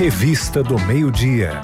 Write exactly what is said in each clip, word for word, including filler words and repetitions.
Revista do Meio-Dia.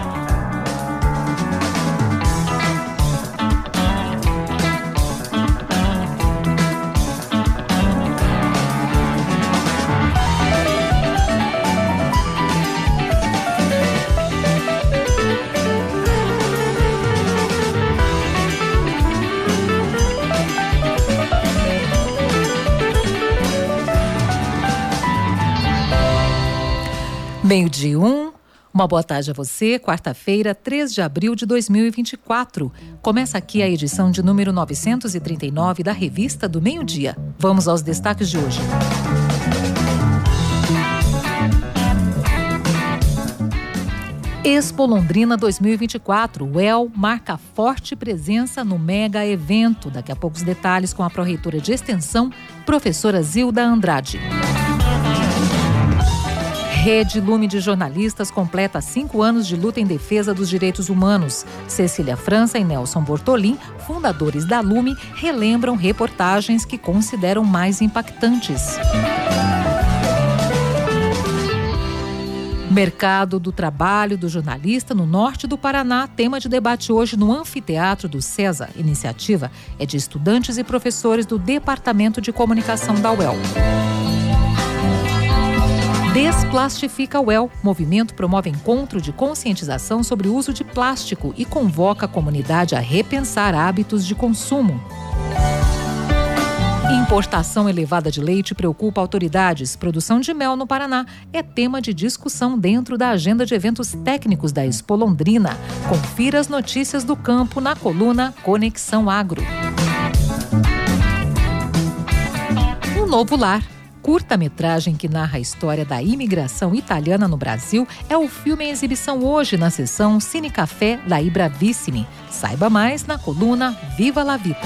Meio-dia um, uma boa tarde a você, quarta-feira, três de abril de dois mil e vinte e quatro. Começa aqui a edição de número novecentos e trinta e nove da Revista do Meio-Dia. Vamos aos destaques de hoje. Expo Londrina dois mil e vinte e quatro, o U E L marca forte presença no mega evento. Daqui a pouco os detalhes com a pró-reitora de extensão, professora Zilda Andrade. Rede Lume de Jornalistas completa cinco anos de luta em defesa dos direitos humanos. Cecília França e Nelson Bortolin, fundadores da Lume, relembram reportagens que consideram mais impactantes. Mercado do trabalho do jornalista no norte do Paraná, tema de debate hoje no Anfiteatro do César. Iniciativa é de estudantes e professores do Departamento de Comunicação da U E L. Desplastifica U E L. Movimento promove encontro de conscientização sobre o uso de plástico e convoca a comunidade a repensar hábitos de consumo. Importação elevada de leite preocupa autoridades. Produção de mel no Paraná é tema de discussão dentro da agenda de eventos técnicos da Expo Londrina. Confira as notícias do campo na coluna Conexão Agro. Um novo lar. Curta-metragem que narra a história da imigração italiana no Brasil é o filme em exibição hoje na sessão Cine Café da Ibravissimi. Saiba mais na coluna Viva la Vita.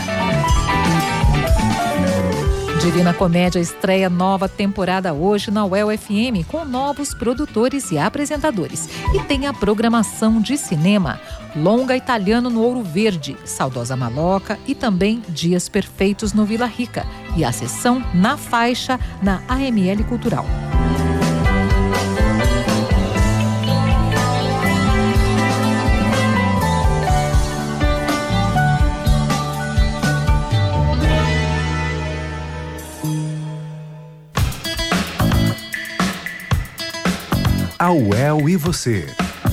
Divina Comédia estreia nova temporada hoje na U E L F M com novos produtores e apresentadores. E tem a programação de cinema, Longa Italiano no Ouro Verde, Saudosa Maloca e também Dias Perfeitos no Vila Rica. E a sessão Na Faixa na A M L Cultural. A U E L e você.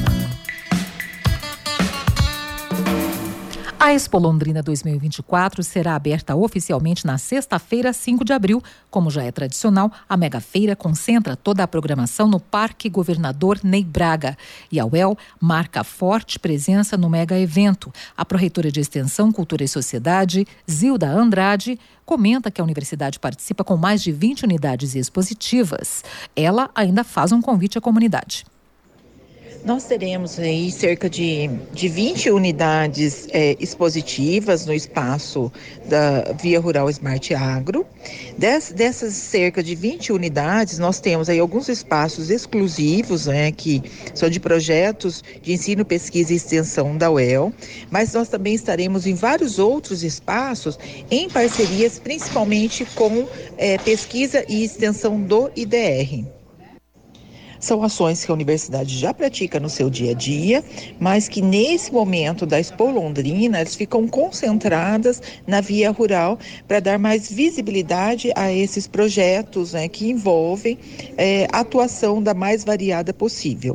A Expo Londrina dois mil e vinte e quatro será aberta oficialmente na sexta-feira, cinco de abril. Como já é tradicional, a mega feira concentra toda a programação no Parque Governador Ney Braga. E a U E L marca forte presença no mega evento. A pró-reitora de Extensão, Cultura e Sociedade, Zilda Andrade, comenta que a universidade participa com mais de vinte unidades expositivas. Ela ainda faz um convite à comunidade. Nós teremos aí cerca de, de vinte unidades é, expositivas no espaço da Via Rural Smart Agro. Des, dessas cerca de vinte unidades, nós temos aí alguns espaços exclusivos, né, que são de projetos de ensino, pesquisa e extensão da U E L, mas nós também estaremos em vários outros espaços em parcerias, principalmente com é, pesquisa e extensão do I D R. São ações que a universidade já pratica no seu dia a dia, mas que nesse momento da Expo Londrina, elas ficam concentradas na via rural para dar mais visibilidade a esses projetos, né, que envolvem é, a atuação da mais variada possível.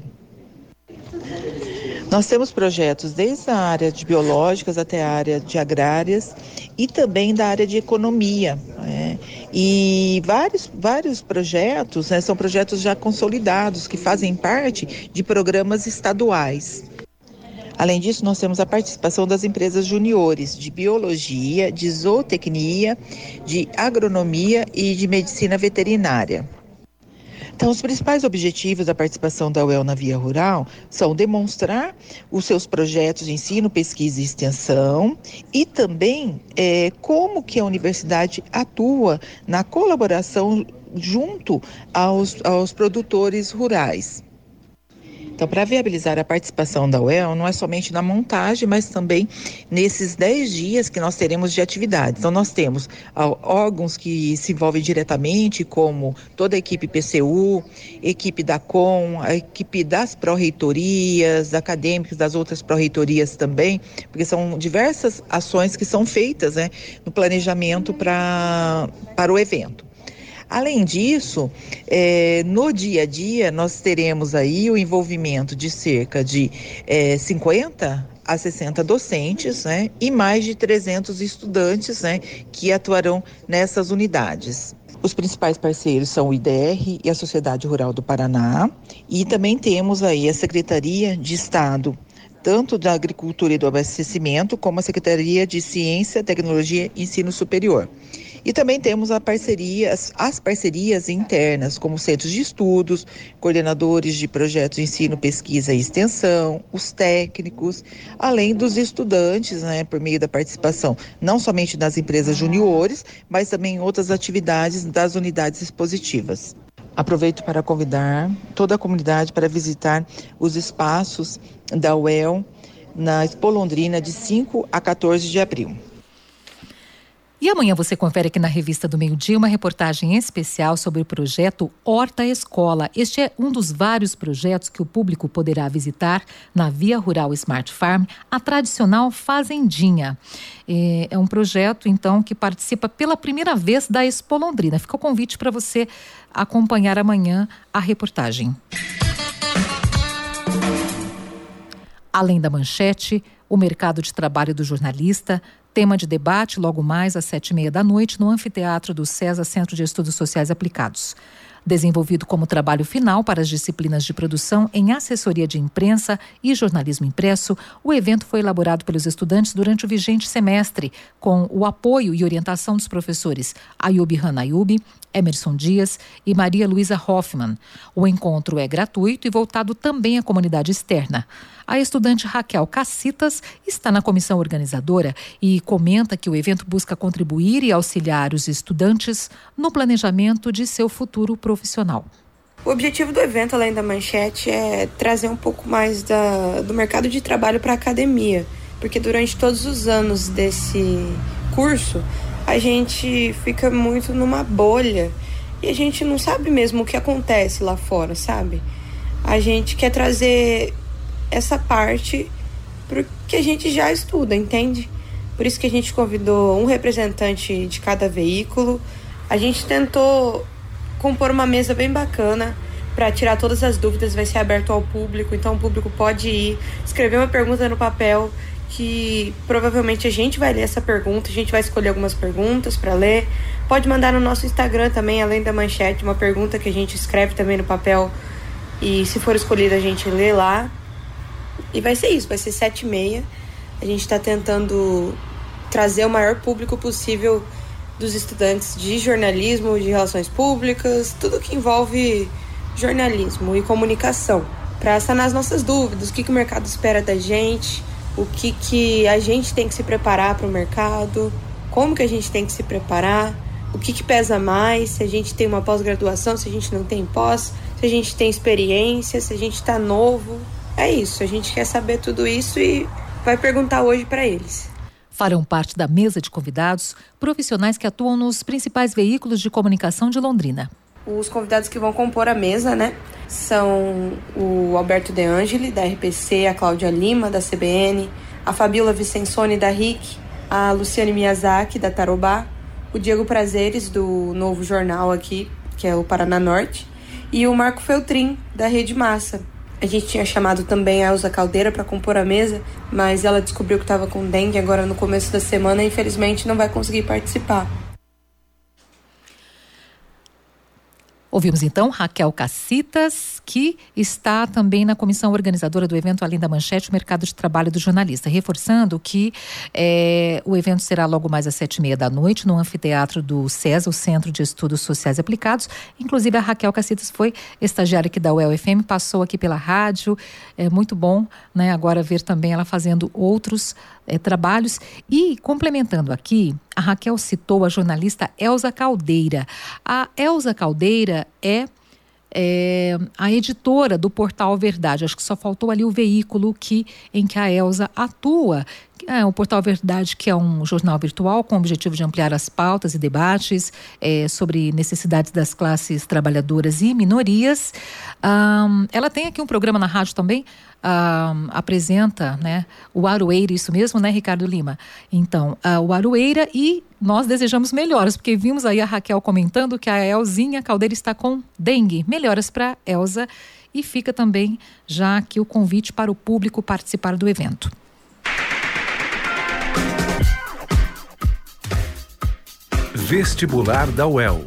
Nós temos projetos desde a área de biológicas até a área de agrárias e também da área de economia, né? E vários, vários projetos, né, são projetos já consolidados que fazem parte de programas estaduais. Além disso, nós temos a participação das empresas juniores de biologia, de zootecnia, de agronomia e de medicina veterinária. Então, os principais objetivos da participação da U E L na Via Rural são demonstrar os seus projetos de ensino, pesquisa e extensão e também é, como que a universidade atua na colaboração junto aos, aos produtores rurais. Então, para viabilizar a participação da U E L, não é somente na montagem, mas também nesses dez dias que nós teremos de atividades. Então, nós temos ó, órgãos que se envolvem diretamente, como toda a equipe P C U, equipe da C O M, a equipe das pró-reitorias, acadêmicos das outras pró-reitorias também, porque são diversas ações que são feitas, né, no planejamento pra, para o evento. Além disso, eh, no dia a dia, nós teremos aí o envolvimento de cerca de eh, cinquenta a sessenta docentes, né, e mais de trezentos estudantes, né, que atuarão nessas unidades. Os principais parceiros são o I D R e a Sociedade Rural do Paraná, e também temos aí a Secretaria de Estado, tanto da Agricultura e do Abastecimento, como a Secretaria de Ciência, Tecnologia e Ensino Superior. E também temos a parcerias, as parcerias internas, como centros de estudos, coordenadores de projetos de ensino, pesquisa e extensão, os técnicos, além dos estudantes, né, por meio da participação, não somente nas empresas juniores, mas também em outras atividades das unidades expositivas. Aproveito para convidar toda a comunidade para visitar os espaços da U E L na Expo Londrina de cinco a quatorze de abril. E amanhã você confere aqui na Revista do Meio-Dia uma reportagem especial sobre o projeto Horta Escola. Este é um dos vários projetos que o público poderá visitar na Via Rural Smart Farm, a tradicional fazendinha. É um projeto, então, que participa pela primeira vez da Expo Londrina. Fica o convite para você acompanhar amanhã a reportagem. Além da manchete, o mercado de trabalho do jornalista, tema de debate logo mais às sete e meia da noite no anfiteatro do César Centro de Estudos Sociais Aplicados. Desenvolvido como trabalho final para as disciplinas de produção em assessoria de imprensa e jornalismo impresso, o evento foi elaborado pelos estudantes durante o vigente semestre, com o apoio e orientação dos professores Ayub Hanayub, Emerson Dias e Maria Luísa Hoffmann. O encontro é gratuito e voltado também à comunidade externa. A estudante Raquel Cassitas está na comissão organizadora e comenta que o evento busca contribuir e auxiliar os estudantes no planejamento de seu futuro profissional. O objetivo do evento, além da manchete, é trazer um pouco mais da, do mercado de trabalho para a academia, porque durante todos os anos desse curso, a gente fica muito numa bolha e a gente não sabe mesmo o que acontece lá fora, sabe? A gente quer trazer essa parte porque a gente já estuda, entende? Por isso que a gente convidou um representante de cada veículo. A gente tentou compor uma mesa bem bacana para tirar todas as dúvidas, vai ser aberto ao público, então o público pode ir, escrever uma pergunta no papel, que provavelmente a gente vai ler essa pergunta, a gente vai escolher algumas perguntas para ler. Pode mandar no nosso Instagram também, além da manchete, uma pergunta que a gente escreve também no papel e se for escolhida a gente lê lá. E vai ser isso, vai ser sete e meia. A gente está tentando trazer o maior público possível dos estudantes de jornalismo, de relações públicas, tudo que envolve jornalismo e comunicação, para sanar as nossas dúvidas, o que, que o mercado espera da gente, o que, que a gente tem que se preparar para o mercado, como que a gente tem que se preparar, o que, que pesa mais, se a gente tem uma pós-graduação, se a gente não tem pós, se a gente tem experiência, se a gente está novo. É isso, a gente quer saber tudo isso e vai perguntar hoje para eles. Farão parte da mesa de convidados profissionais que atuam nos principais veículos de comunicação de Londrina. Os convidados que vão compor a mesa, né, são o Alberto De Angeli, da R P C, a Cláudia Lima, da C B N, a Fabiola Vicensoni, da R I C, a Luciane Miyazaki, da Tarobá, o Diego Prazeres, do novo jornal aqui, que é o Paraná Norte, e o Marco Feltrin, da Rede Massa. A gente tinha chamado também a Elza Caldeira para compor a mesa, mas ela descobriu que estava com dengue agora no começo da semana e infelizmente não vai conseguir participar. Ouvimos então Raquel Cassitas, que está também na comissão organizadora do evento Além da Manchete, o mercado de trabalho do jornalista, reforçando que é, o evento será logo mais às sete e meia da noite no anfiteatro do César, o Centro de Estudos Sociais Aplicados. Inclusive a Raquel Cassitas foi estagiária aqui da U E L F M, passou aqui pela rádio, é muito bom, né, agora ver também ela fazendo outros é, trabalhos. E complementando aqui, a Raquel citou a jornalista Elza Caldeira. A Elza Caldeira é, é, a editora do Portal Verdade. Acho que só faltou ali o veículo que, em que a Elza atua. É, o Portal Verdade, que é um jornal virtual com o objetivo de ampliar as pautas e debates é, sobre necessidades das classes trabalhadoras e minorias. Um, ela tem aqui um programa na rádio também, um, apresenta, né, o Aroeira, isso mesmo, né, Ricardo Lima? Então, uh, o Aroeira, e nós desejamos melhoras, porque vimos aí a Raquel comentando que a Elzinha Caldeira está com dengue. Melhoras para Elza, e fica também já aqui o convite para o público participar do evento. Vestibular da U E L.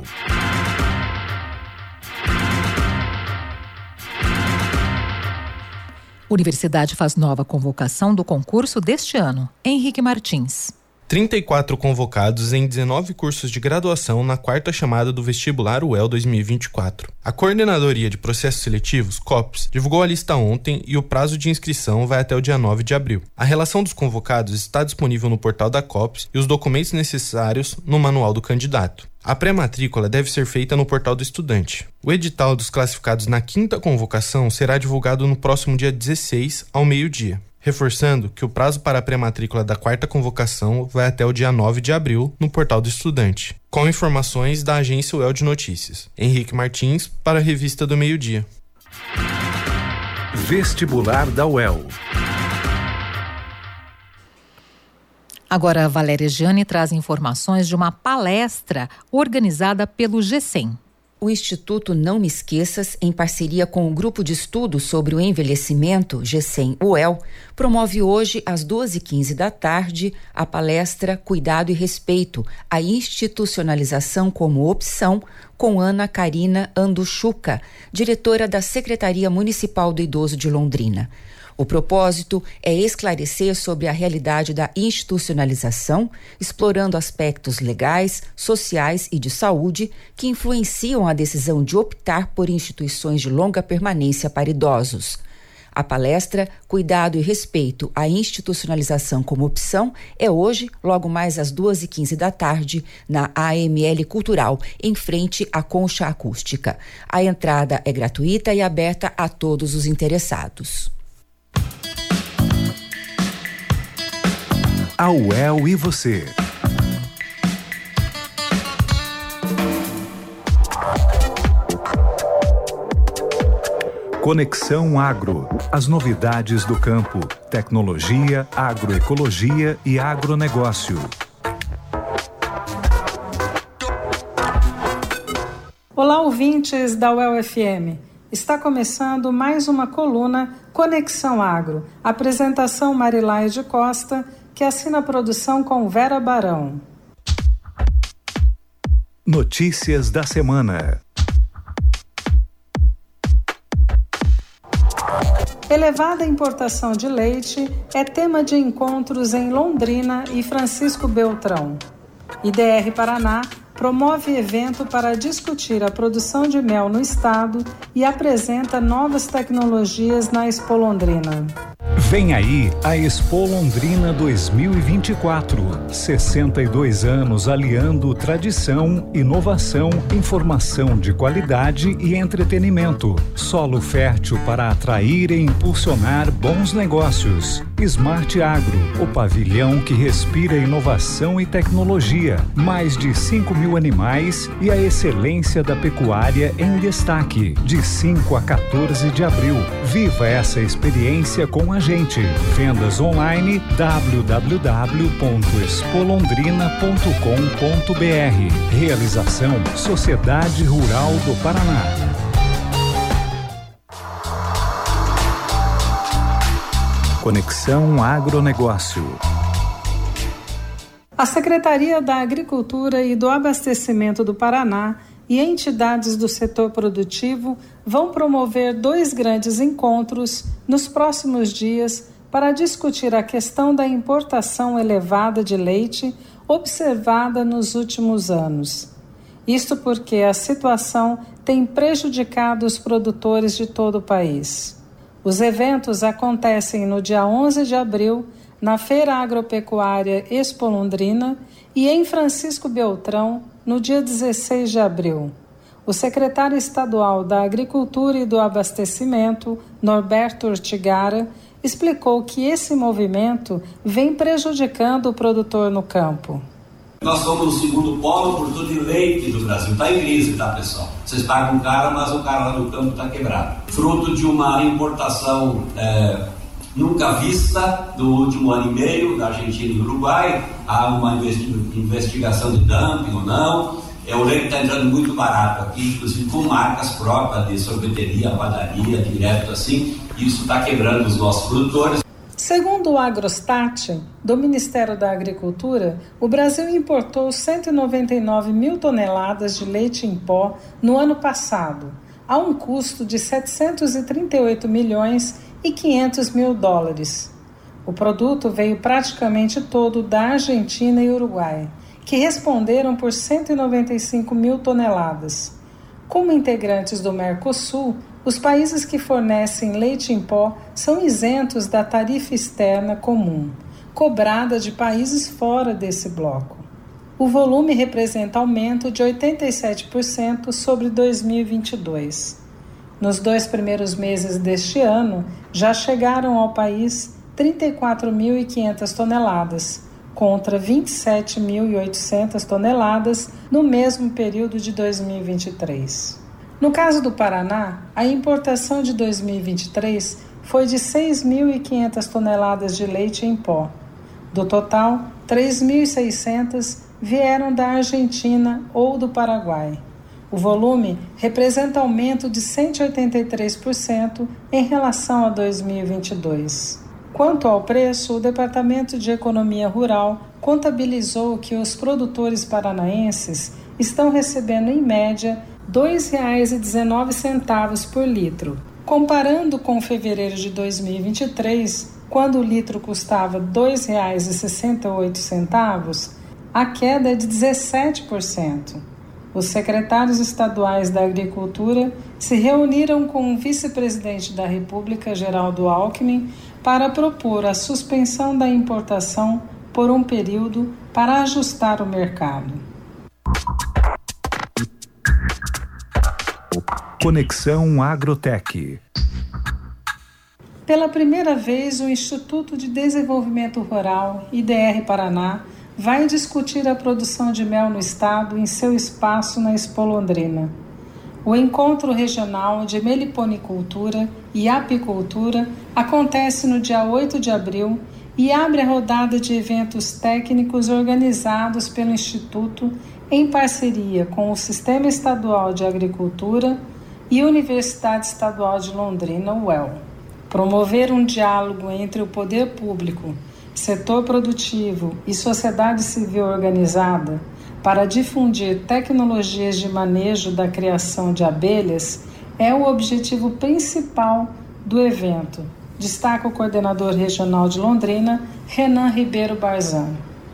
Universidade faz nova convocação do concurso deste ano. Henrique Martins. trinta e quatro convocados em dezenove cursos de graduação na quarta chamada do Vestibular U E L dois mil e vinte e quatro. A Coordenadoria de Processos Seletivos, COPS, divulgou a lista ontem e o prazo de inscrição vai até o dia nove de abril. A relação dos convocados está disponível no portal da COPS e os documentos necessários no manual do candidato. A pré-matrícula deve ser feita no portal do estudante. O edital dos classificados na quinta convocação será divulgado no próximo dia dezesseis, ao meio-dia. Reforçando que o prazo para a pré-matrícula da quarta convocação vai até o dia nove de abril no portal do estudante. Com informações da agência U E L de Notícias. Henrique Martins, para a Revista do Meio-Dia. Vestibular da U E L. Agora a Valéria Gianni traz informações de uma palestra organizada pelo GESEM. O Instituto Não Me Esqueças, em parceria com o Grupo de Estudos sobre o Envelhecimento, GESEM-U E L, promove hoje, às duas e quinze da tarde, a palestra Cuidado e Respeito, a institucionalização como opção, com Ana Karina Anduchuca, diretora da Secretaria Municipal do Idoso de Londrina. O propósito é esclarecer sobre a realidade da institucionalização, explorando aspectos legais, sociais e de saúde que influenciam a decisão de optar por instituições de longa permanência para idosos. A palestra Cuidado e Respeito à Institucionalização como Opção é hoje, logo mais às duas e quinze da tarde, na A M L Cultural, em frente à Concha Acústica. A entrada é gratuita e aberta a todos os interessados. A U E L e você. Conexão Agro. As novidades do campo. Tecnologia, agroecologia e agronegócio. Olá, ouvintes da U E L F M. Está começando mais uma coluna Conexão Agro. Apresentação Marilaide Costa, que assina a produção com Vera Barão. Notícias da semana. Elevada importação de leite é tema de encontros em Londrina e Francisco Beltrão. I D R Paraná promove evento para discutir a produção de mel no estado e apresenta novas tecnologias na Expo Londrina. Vem aí a Expo Londrina dois mil e vinte e quatro. sessenta e dois anos aliando tradição, inovação, informação de qualidade e entretenimento. Solo fértil para atrair e impulsionar bons negócios. Smart Agro, o pavilhão que respira inovação e tecnologia. Mais de cinco mil animais e a excelência da pecuária em destaque. De cinco a quatorze de abril. Viva essa experiência com a gente. Vendas online w w w ponto expo londrina ponto com ponto b r. Realização Sociedade Rural do Paraná. Conexão Agronegócio. A Secretaria da Agricultura e do Abastecimento do Paraná e entidades do setor produtivo vão promover dois grandes encontros nos próximos dias para discutir a questão da importação elevada de leite observada nos últimos anos. Isto porque a situação tem prejudicado os produtores de todo o país. Os eventos acontecem no dia onze de abril, na Feira Agropecuária Expo Londrina, e em Francisco Beltrão, no dia dezesseis de abril. O secretário estadual da Agricultura e do Abastecimento, Norberto Ortigara, explicou que esse movimento vem prejudicando o produtor no campo. Nós somos o segundo polo produtor de leite do Brasil. Está em crise, tá, pessoal? Vocês pagam caro, mas o cara lá no campo está quebrado. Fruto de uma importação é, nunca vista do último ano e meio da Argentina e do Uruguai. Há uma investigação de dumping ou não. É, o leite está entrando muito barato aqui, inclusive com marcas próprias de sorveteria, padaria, direto assim. Isso está quebrando os nossos produtores. Segundo o Agrostat, do Ministério da Agricultura, o Brasil importou cento e noventa e nove mil toneladas de leite em pó no ano passado, a um custo de setecentos e trinta e oito milhões e quinhentos mil dólares. O produto veio praticamente todo da Argentina e Uruguai, que responderam por cento e noventa e cinco mil toneladas. Como integrantes do Mercosul, os países que fornecem leite em pó são isentos da tarifa externa comum, cobrada de países fora desse bloco. O volume representa aumento de oitenta e sete por cento sobre dois mil e vinte e dois. Nos dois primeiros meses deste ano, já chegaram ao país trinta e quatro mil e quinhentas toneladas, contra vinte e sete mil e oitocentas toneladas no mesmo período de dois mil e vinte e três. No caso do Paraná, a importação de dois mil e vinte e três foi de seis mil e quinhentas toneladas de leite em pó. Do total, três mil e seiscentas vieram da Argentina ou do Paraguai. O volume representa aumento de cento e oitenta e três por cento em relação a dois mil e vinte e dois. Quanto ao preço, o Departamento de Economia Rural contabilizou que os produtores paranaenses estão recebendo, em média, dois reais e dezenove centavos por litro. Comparando com fevereiro de dois mil e vinte e três, quando o litro custava dois reais e sessenta e oito centavos, a queda é de dezessete por cento. Os secretários estaduais da Agricultura se reuniram com o vice-presidente da República, Geraldo Alckmin, para propor a suspensão da importação por um período para ajustar o mercado. Conexão Agrotech. Pela primeira vez, o Instituto de Desenvolvimento Rural, I D R Paraná, vai discutir a produção de mel no estado em seu espaço na Expo Londrina. O Encontro Regional de Meliponicultura e Apicultura acontece no dia oito de abril e abre a rodada de eventos técnicos organizados pelo Instituto em parceria com o Sistema Estadual de Agricultura e Universidade Estadual de Londrina, U E L. Promover um diálogo entre o poder público, setor produtivo e sociedade civil organizada para difundir tecnologias de manejo da criação de abelhas é o objetivo principal do evento, destaca o coordenador regional de Londrina, Renan Ribeiro Barzan.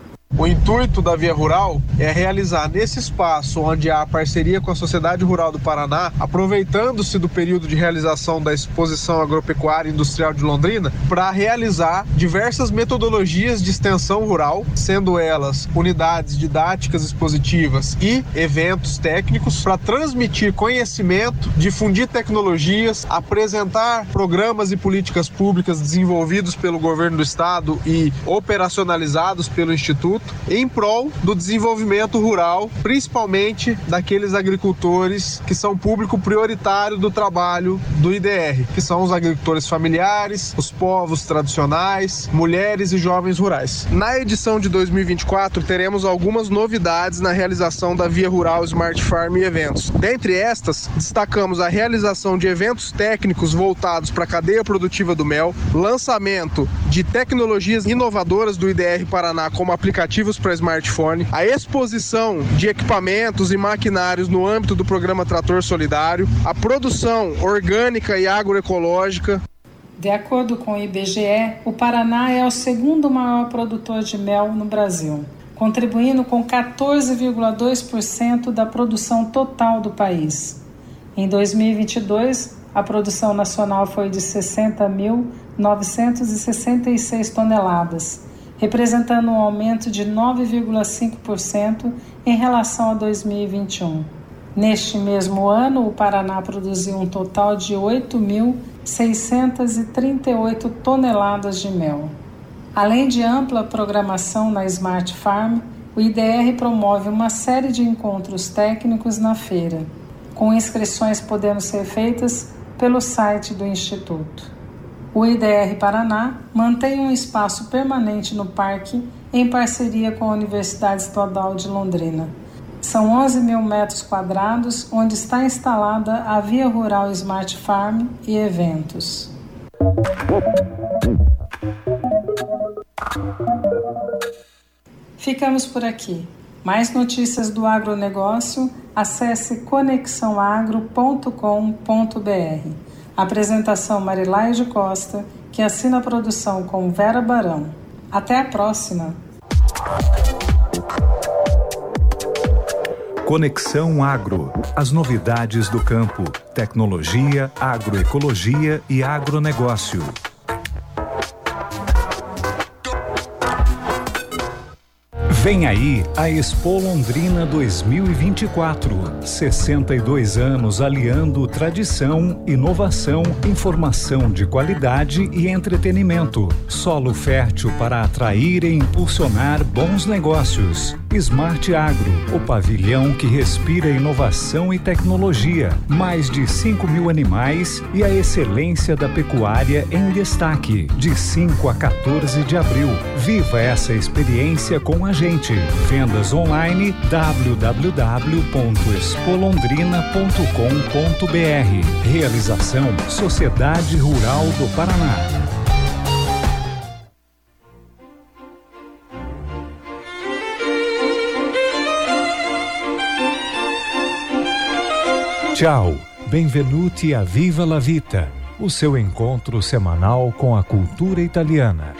O intuito da Via Rural é realizar nesse espaço onde há parceria com a Sociedade Rural do Paraná, aproveitando-se do período de realização da Exposição Agropecuária e Industrial de Londrina, para realizar diversas metodologias de extensão rural, sendo elas unidades didáticas expositivas e eventos técnicos, para transmitir conhecimento, difundir tecnologias, apresentar programas e políticas públicas desenvolvidos pelo governo do estado e operacionalizados pelo Instituto, em prol do desenvolvimento rural, principalmente daqueles agricultores que são público prioritário do trabalho do I D R, que são os agricultores familiares, os povos tradicionais, mulheres e jovens rurais. Na edição de dois mil e vinte e quatro, teremos algumas novidades na realização da Via Rural Smart Farm e eventos. Dentre estas, destacamos a realização de eventos técnicos voltados para a cadeia produtiva do mel, lançamento de tecnologias inovadoras do I D R Paraná como aplicativo para smartphone, a exposição de equipamentos e maquinários no âmbito do programa Trator Solidário, a produção orgânica e agroecológica. De acordo com o I B G E, o Paraná é o segundo maior produtor de mel no Brasil, contribuindo com quatorze vírgula dois por cento da produção total do país. Em dois mil e vinte e dois, a produção nacional foi de sessenta mil novecentos e sessenta e seis toneladas, representando um aumento de nove vírgula cinco por cento em relação a dois mil e vinte e um. Neste mesmo ano, o Paraná produziu um total de oito mil seiscentas e trinta e oito toneladas de mel. Além de ampla programação na Smart Farm, o I D R promove uma série de encontros técnicos na feira, com inscrições podendo ser feitas pelo site do Instituto. O I D R Paraná mantém um espaço permanente no parque em parceria com a Universidade Estadual de Londrina. São onze mil metros quadrados, onde está instalada a Via Rural Smart Farm e eventos. Ficamos por aqui. Mais notícias do agronegócio, acesse conexão agro ponto com ponto b r. Apresentação Marilaia de Costa, que assina a produção com Vera Barão. Até a próxima! Conexão Agro. As novidades do campo, tecnologia, agroecologia e agronegócio. Vem aí a Expo Londrina dois mil e vinte e quatro. sessenta e dois anos aliando tradição, inovação, informação de qualidade e entretenimento. Solo fértil para atrair e impulsionar bons negócios. Smart Agro, o pavilhão que respira inovação e tecnologia. Mais de cinco mil animais e a excelência da pecuária em destaque. De cinco a quatorze de abril. Viva essa experiência com a gente. Vendas online w w w ponto expo londrina ponto com ponto b r. Realização Sociedade Rural do Paraná. Tchau, benvenuti a Viva la Vita, o seu encontro semanal com a cultura italiana.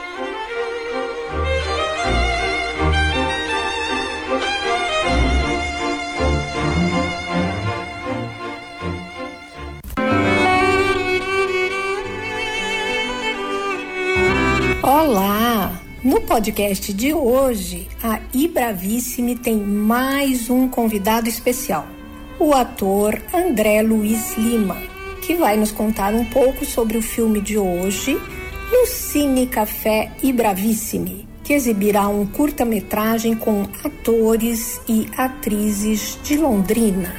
Olá! No podcast de hoje, a Ibravissime tem mais um convidado especial, o ator André Luiz Lima, que vai nos contar um pouco sobre o filme de hoje no Cine Café Ibravissime, que exibirá um curta-metragem com atores e atrizes de Londrina.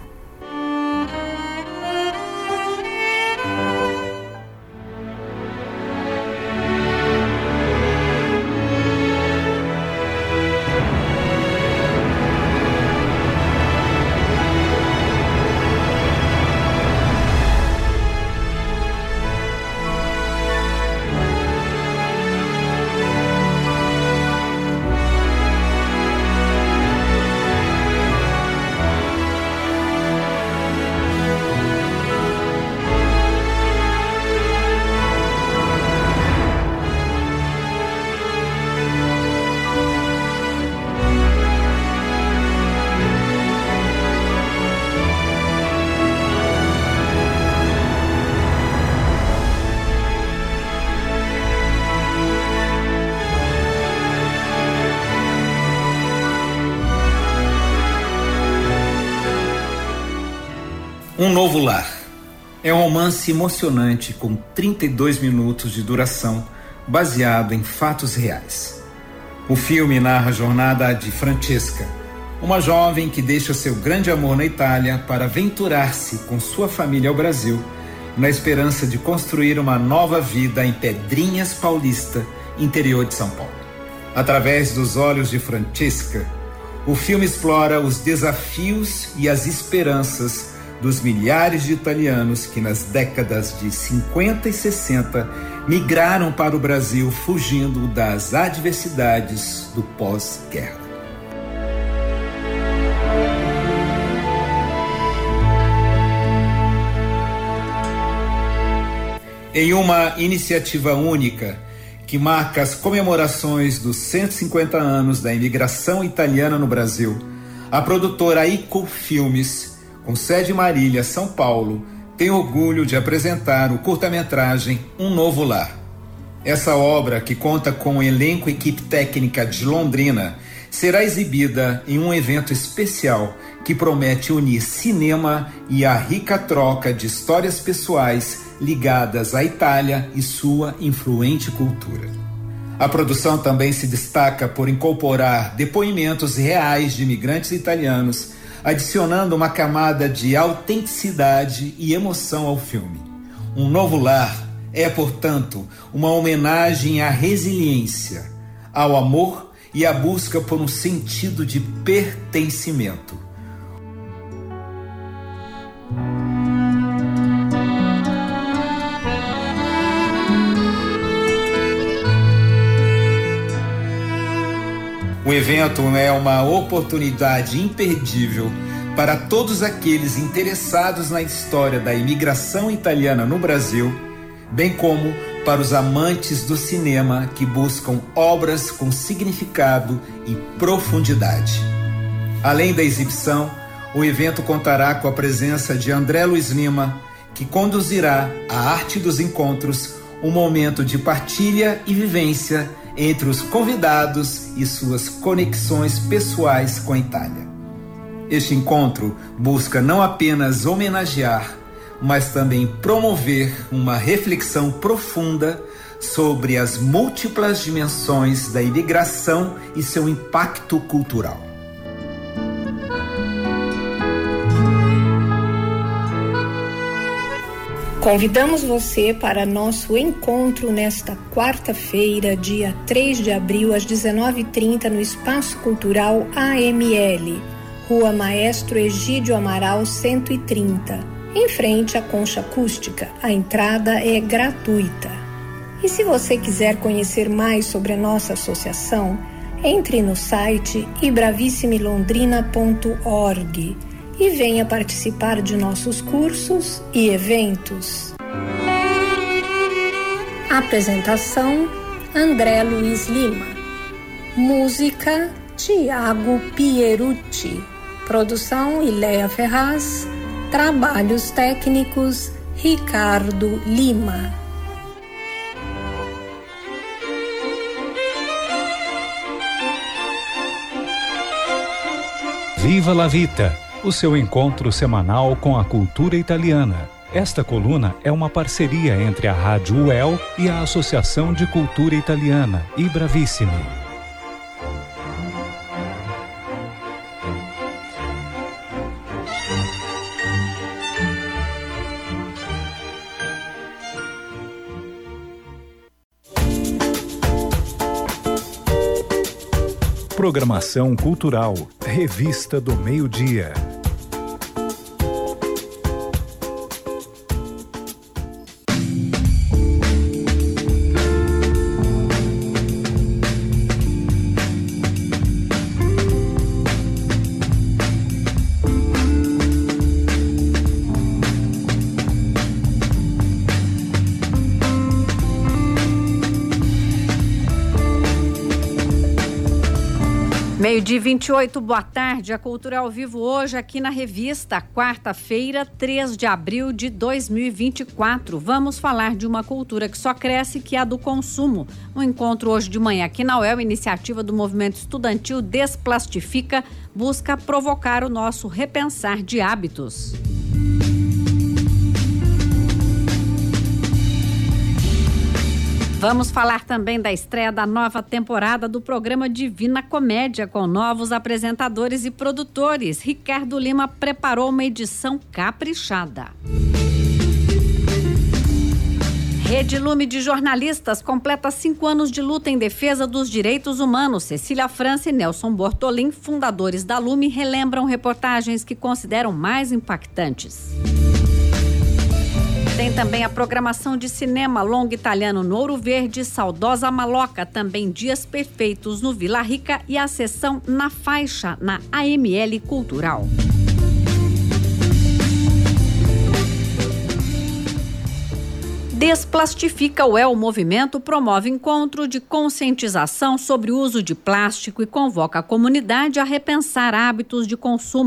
Um Novo Lar é um romance emocionante com trinta e dois minutos de duração, baseado em fatos reais. O filme narra a jornada de Francesca, uma jovem que deixa seu grande amor na Itália para aventurar-se com sua família ao Brasil, na esperança de construir uma nova vida em Pedrinhas Paulista, interior de São Paulo. Através dos olhos de Francesca, o filme explora os desafios e as esperanças dos milhares de italianos que nas décadas de cinquenta e sessenta migraram para o Brasil fugindo das adversidades do pós-guerra. Em uma iniciativa única que marca as comemorações dos cento e cinquenta anos da imigração italiana no Brasil, a produtora Ico Filmes, com sede em Marília, São Paulo, tem orgulho de apresentar o curta-metragem Um Novo Lar. Essa obra, que conta com um elenco e equipe técnica de Londrina, será exibida em um evento especial que promete unir cinema e a rica troca de histórias pessoais ligadas à Itália e sua influente cultura. A produção também se destaca por incorporar depoimentos reais de imigrantes italianos, adicionando uma camada de autenticidade e emoção ao filme. Um Novo Lar é, portanto, uma homenagem à resiliência, ao amor e à busca por um sentido de pertencimento. O evento é uma oportunidade imperdível para todos aqueles interessados na história da imigração italiana no Brasil, bem como para os amantes do cinema que buscam obras com significado e profundidade. Além da exibição, o evento contará com a presença de André Luiz Lima, que conduzirá a Arte dos Encontros, um momento de partilha e vivência entre os convidados e suas conexões pessoais com a Itália. Este encontro busca não apenas homenagear, mas também promover uma reflexão profunda sobre as múltiplas dimensões da imigração e seu impacto cultural. Convidamos você para nosso encontro nesta quarta-feira, dia três de abril, às dezenove e trinta, no Espaço Cultural A M L, Rua Maestro Egídio Amaral cento e trinta, em frente à Concha Acústica. A entrada é gratuita. E se você quiser conhecer mais sobre a nossa associação, entre no site i bravissimi londrina ponto org e venha participar de nossos cursos e eventos. Apresentação: André Luiz Lima. Música: Tiago Pierucci. Produção: Ileia Ferraz. Trabalhos técnicos: Ricardo Lima. Viva la Vita, o seu encontro semanal com a cultura italiana. Esta coluna é uma parceria entre a Rádio U E L e a Associação de Cultura Italiana, I Bravissimi. Programação cultural, Revista do Meio-Dia. Meio-dia vinte e oito, boa tarde. A Cultura ao Vivo hoje aqui na revista, quarta-feira, três de abril de dois mil e vinte e quatro. Vamos falar de uma cultura que só cresce, que é a do consumo. Um encontro hoje de manhã aqui na U E L, iniciativa do movimento estudantil Desplastifica, busca provocar o nosso repensar de hábitos. Vamos falar também da estreia da nova temporada do programa Divina Comédia, com novos apresentadores e produtores. Ricardo Lima preparou uma edição caprichada. Rede Lume de Jornalistas completa cinco anos de luta em defesa dos direitos humanos. Cecília França e Nelson Bortolin, fundadores da Lume, relembram reportagens que consideram mais impactantes. Tem também a programação de cinema, longa italiano no Ouro Verde, Saudosa Maloca, também Dias Perfeitos no Vila Rica e a sessão Na Faixa, na A M L Cultural. Desplastifica U E L. O movimento promove encontro de conscientização sobre o uso de plástico e convoca a comunidade a repensar hábitos de consumo. O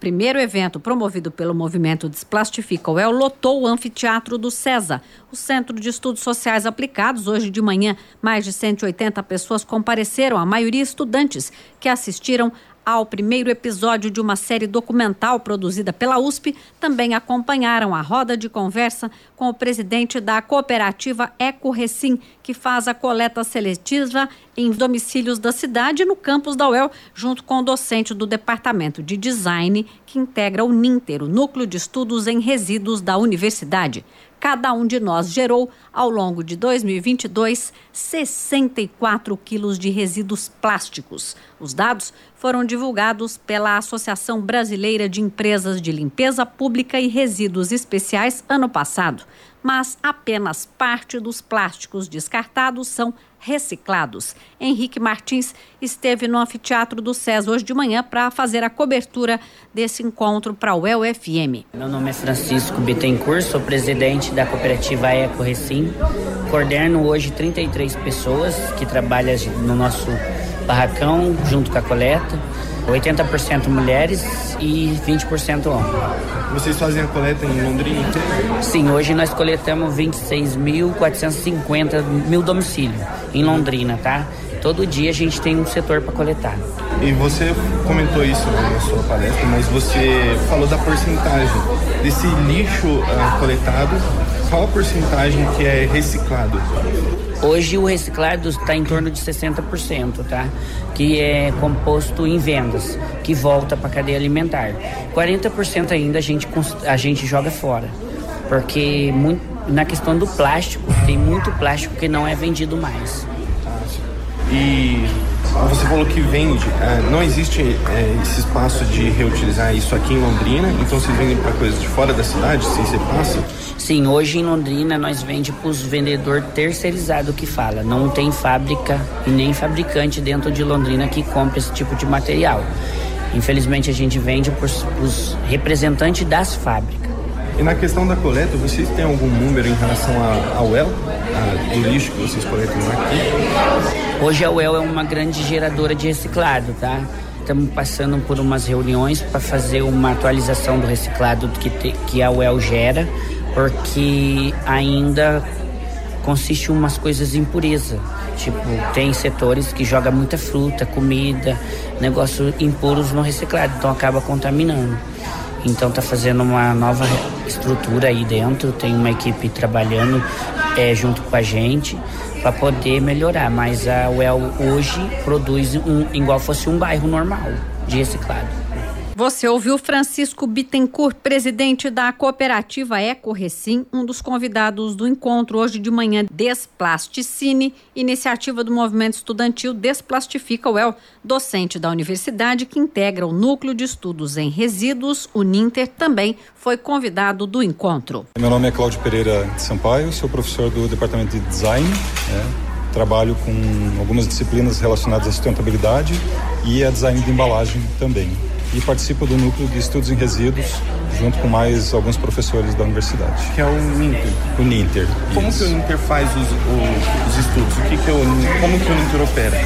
primeiro evento promovido pelo movimento Desplastifica U E L lotou o anfiteatro do César, o Centro de Estudos Sociais Aplicados. Hoje de manhã, mais de cento e oitenta pessoas compareceram, a maioria estudantes, que assistiram ao primeiro episódio de uma série documental produzida pela U S P. Também acompanharam a roda de conversa com o presidente da cooperativa EcoRecim, que faz a coleta seletiva em domicílios da cidade no campus da U E L, junto com o docente do Departamento de Design, que integra o NINTER, o Núcleo de Estudos em Resíduos da Universidade. Cada um de nós gerou, ao longo de dois mil e vinte e dois, sessenta e quatro quilos de resíduos plásticos. Os dados foram divulgados pela Associação Brasileira de Empresas de Limpeza Pública e Resíduos Especiais ano passado. Mas apenas parte dos plásticos descartados são reciclados. Henrique Martins esteve no anfiteatro do César hoje de manhã para fazer a cobertura desse encontro para a U E L F M. Meu nome é Francisco Bittencourt, sou presidente da cooperativa EcoRecim. Coordeno hoje trinta e três pessoas que trabalham no nosso barracão junto com a coleta. oitenta por cento mulheres e vinte por cento homens. Vocês fazem a coleta em Londrina inteira? Sim, hoje nós coletamos vinte e seis mil quatrocentos e cinquenta mil domicílios em Londrina, tá? Todo dia a gente tem um setor para coletar. E você comentou isso na sua palestra, mas você falou da porcentagem desse lixo uh, coletado. Qual a porcentagem que é reciclado? Hoje o reciclado está em torno de sessenta por cento, tá? Que é composto em vendas, que volta para a cadeia alimentar. quarenta por cento ainda a gente, a gente joga fora, porque muito, na questão do plástico, tem muito plástico que não é vendido mais. E você falou que vende, não existe esse espaço de reutilizar isso aqui em Londrina, então vocês vendem para coisas de fora da cidade, se você passa? Sim, hoje em Londrina nós vendemos para os vendedores terceirizados que fala. Não tem fábrica e nem fabricante dentro de Londrina que compra esse tipo de material. Infelizmente a gente vende para os representantes das fábricas. E na questão da coleta, vocês têm algum número em relação ao U E L, a, do lixo que vocês coletam aqui? Hoje a U E L é uma grande geradora de reciclado, tá? Estamos passando por umas reuniões para fazer uma atualização do reciclado que, te, que a U E L gera, porque ainda consiste em umas coisas de impureza. Tipo, tem setores que jogam muita fruta, comida, negócios impuros no reciclado, então acaba contaminando. Então está fazendo uma nova estrutura aí dentro, tem uma equipe trabalhando é, junto com a gente para poder melhorar, mas a U E L hoje produz um, igual fosse um bairro normal de reciclado. Você ouviu Francisco Bittencourt, presidente da cooperativa EcoRecim, um dos convidados do encontro hoje de manhã. Desplasticine, iniciativa do movimento estudantil Desplastifica U E L, docente da universidade que integra o Núcleo de Estudos em Resíduos, o NINTER, também foi convidado do encontro. Meu nome é Cláudio Pereira de Sampaio, sou professor do Departamento de Design, né? Trabalho com algumas disciplinas relacionadas à sustentabilidade e a design de embalagem também. E participo do Núcleo de Estudos em Resíduos, junto com mais alguns professores da universidade. Que é o NINTER? O NINTER. Como isso. que o NINTER faz os, os, os estudos? O que que o, como que o NINTER opera?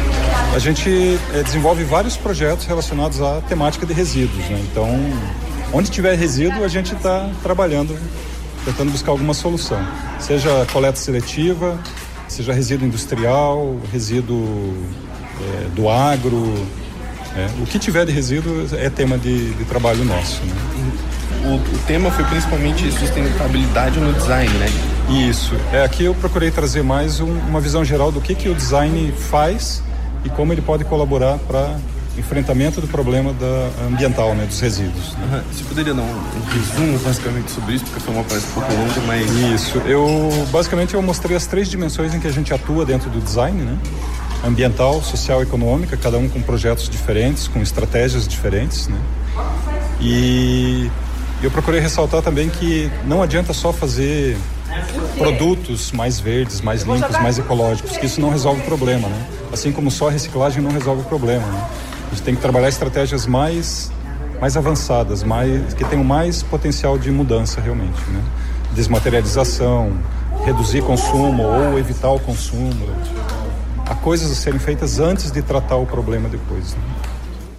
A gente é, desenvolve vários projetos relacionados à temática de resíduos, né? Então, onde tiver resíduo, a gente está trabalhando, tentando buscar alguma solução. Seja coleta seletiva, seja resíduo industrial, resíduo é, do agro. É, o que tiver de resíduo é tema de, de trabalho nosso, né? O, o tema foi principalmente sustentabilidade no design, né? Isso. É, aqui eu procurei trazer mais um, uma visão geral do que, que o design faz e como ele pode colaborar para enfrentamento do problema da, ambiental, né, dos resíduos. Né? Uhum. Você poderia dar um resumo basicamente sobre isso, porque foi uma palestra um pouco longa, mas... Isso. Eu, basicamente eu mostrei as três dimensões em que a gente atua dentro do design, né? Ambiental, social e econômica, cada um com projetos diferentes, com estratégias diferentes, né? E eu procurei ressaltar também que não adianta só fazer produtos mais verdes, mais limpos, mais ecológicos, que isso não resolve o problema, né? Assim como só a reciclagem não resolve o problema, né? A gente tem que trabalhar estratégias mais, mais avançadas, mais, que tenham mais potencial de mudança realmente, né? Desmaterialização, reduzir consumo ou evitar o consumo. Há coisas a serem feitas antes de tratar o problema depois, né?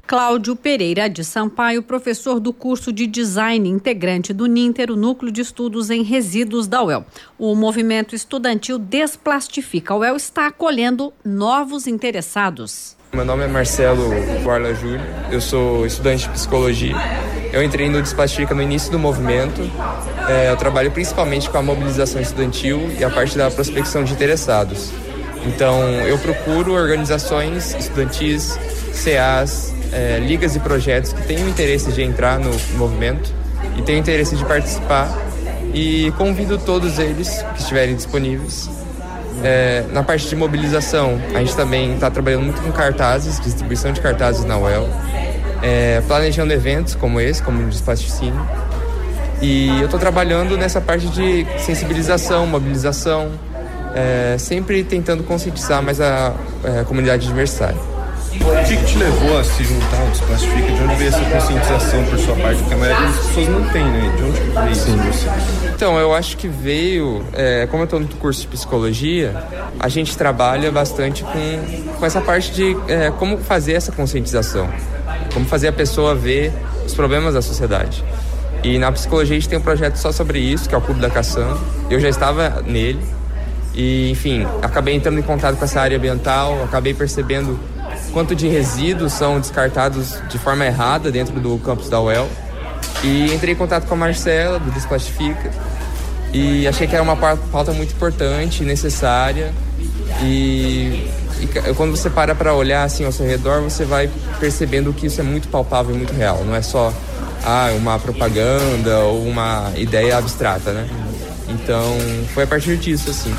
Cláudio Pereira de Sampaio, professor do curso de Design, integrante do Ninter, o Núcleo de Estudos em Resíduos da U E L. O movimento estudantil Desplastifica. A U E L está acolhendo novos interessados. Meu nome é Marcelo Guarla Júnior, eu sou estudante de psicologia. Eu entrei no Desplastifica no início do movimento. É, eu trabalho principalmente com a mobilização estudantil e a parte da prospecção de interessados. Então, eu procuro organizações estudantis, C As, é, ligas e projetos que tenham interesse de entrar no movimento e tenham interesse de participar, e convido todos eles que estiverem disponíveis. É, na parte de mobilização, a gente também está trabalhando muito com cartazes, distribuição de cartazes na U E L, é, planejando eventos como esse, como o Desplasticine, e eu estou trabalhando nessa parte de sensibilização, mobilização, é, sempre tentando conscientizar mais a, a comunidade adversária. O que, que te levou a se juntar ao Desplastifica? De onde veio essa conscientização por sua parte? Porque a maioria das pessoas não tem, né? De onde veio isso em você? Então, eu acho que veio... É, como eu estou no curso de psicologia, a gente trabalha bastante com, com essa parte de é, como fazer essa conscientização. Como fazer a pessoa ver os problemas da sociedade. E na psicologia a gente tem um projeto só sobre isso, que é o Clube da Caçamba. Eu já estava nele. E, enfim, acabei entrando em contato com essa área ambiental, acabei percebendo quanto de resíduos são descartados de forma errada dentro do campus da U E L. E entrei em contato com a Marcela, do Desplastifica, e achei que era uma pauta muito importante, necessária. E, e quando você para para olhar assim ao seu redor, você vai percebendo que isso é muito palpável e muito real. Não é só ah, uma propaganda ou uma ideia abstrata, né? Então, foi a partir disso, assim.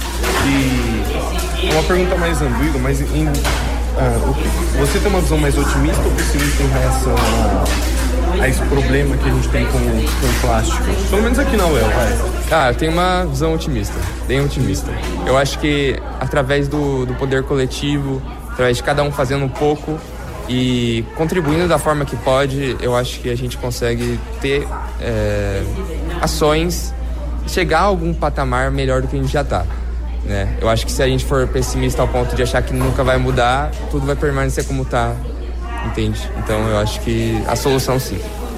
E uma pergunta mais ambígua, mas em... Ah, você tem uma visão mais otimista ou pessimista em relação a, a esse problema que a gente tem com, com o plástico? Pelo menos aqui na U E L, vai. Ah, eu tenho uma visão otimista, bem otimista. Eu acho que através do, do poder coletivo, através de cada um fazendo um pouco e contribuindo da forma que pode, eu acho que a gente consegue ter é, ações, chegar a algum patamar melhor do que a gente já está. Né? Eu acho que se a gente for pessimista ao ponto de achar que nunca vai mudar, tudo vai permanecer como está, entende? Então eu acho que a solução sim.